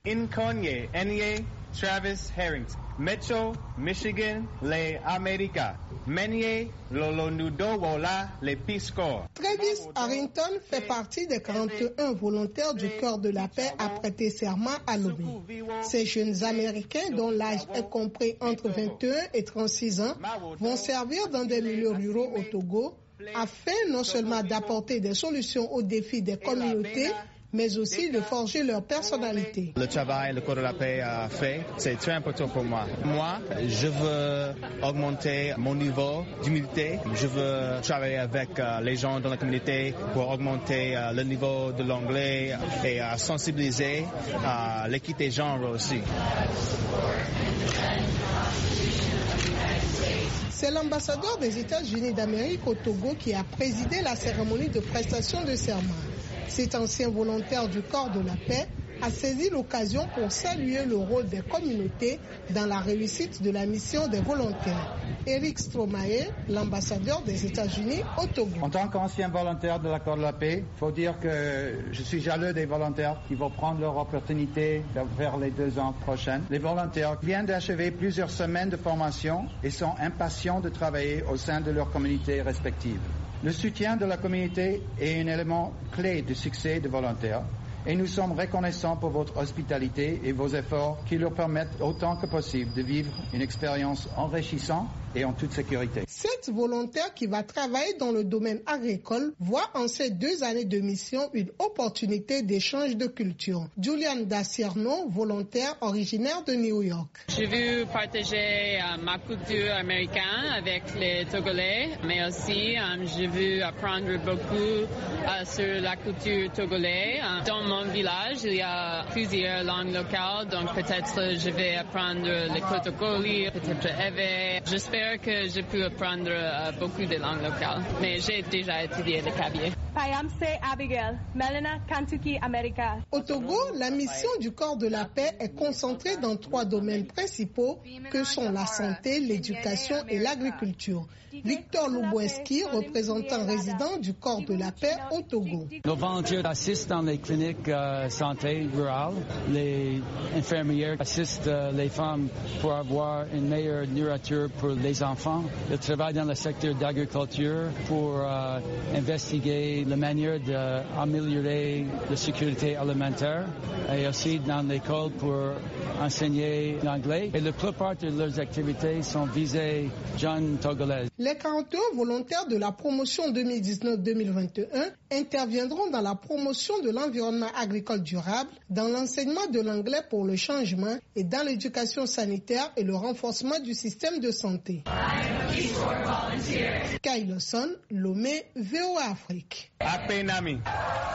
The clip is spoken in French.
Inconye, Enye, Travis Harrington. Metro, Michigan, les Américains. Menye, Lolonudo, Wola, les Piscor. Travis Harrington fait partie des 41 volontaires du Cœur de la Paix à prêter serment à Lomé. Ces jeunes Américains, dont l'âge est compris entre 21 et 36 ans, vont servir dans des milieux ruraux au Togo afin non seulement d'apporter des solutions aux défis des communautés, mais aussi de forger leur personnalité. Le travail, le Corps de la Paix a fait, c'est très important pour moi. Moi, je veux augmenter mon niveau d'humilité. Je veux travailler avec les gens dans la communauté pour augmenter le niveau de l'anglais et sensibiliser l'équité genre aussi. C'est l'ambassadeur des États-Unis d'Amérique au Togo qui a présidé la cérémonie de prestation de serment. Cet ancien volontaire du Corps de la Paix a saisi l'occasion pour saluer le rôle des communautés dans la réussite de la mission des volontaires. Eric Stromae, l'ambassadeur des États-Unis au Togo. En tant qu'ancien volontaire de l'Accord de la Paix, il faut dire que je suis jaloux des volontaires qui vont prendre leur opportunité vers les 2 ans prochains. Les volontaires viennent d'achever plusieurs semaines de formation et sont impatients de travailler au sein de leur communauté respective. Le soutien de la communauté est un élément clé du succès des volontaires et nous sommes reconnaissants pour votre hospitalité et vos efforts qui leur permettent autant que possible de vivre une expérience enrichissante et en toute sécurité. Cette volontaire qui va travailler dans le domaine agricole voit en ces 2 années de mission une opportunité d'échange de culture. Julian Dassierno, volontaire originaire de New York. J'ai vu partager ma culture américaine avec les Togolais, mais aussi j'ai vu apprendre beaucoup sur la culture togolaise. Dans mon village, il y a plusieurs langues locales, donc peut-être je vais apprendre les Kotokoli, peut-être Ewe. J'espère que j'ai pu apprendre beaucoup de langues locales, mais j'ai déjà étudié le clavier. Payamse Abigail, Melena, Kentucky, America. Au Togo, la mission du Corps de la Paix est concentrée dans 3 domaines principaux que sont la santé, l'éducation et l'agriculture. Victor Lubweski, représentant résident du Corps de la Paix au Togo. Nos volontaires assistent dans les cliniques santé rurales. Les infirmières assistent les femmes pour avoir une meilleure nourriture pour les enfants. Ils travaillent dans le secteur d'agriculture pour investiguer la manière d'améliorer la sécurité alimentaire et aussi dans l'école pour enseigner l'anglais. Et la plupart de leurs activités sont visées jeunes togolaises. Les 41 volontaires de la promotion 2019-2021 interviendront dans la promotion de l'environnement agricole durable, dans l'enseignement de l'anglais pour le changement et dans l'éducation sanitaire et le renforcement du système de santé. Kyle Lawson, Lomé, VOA Afrique. Apenami.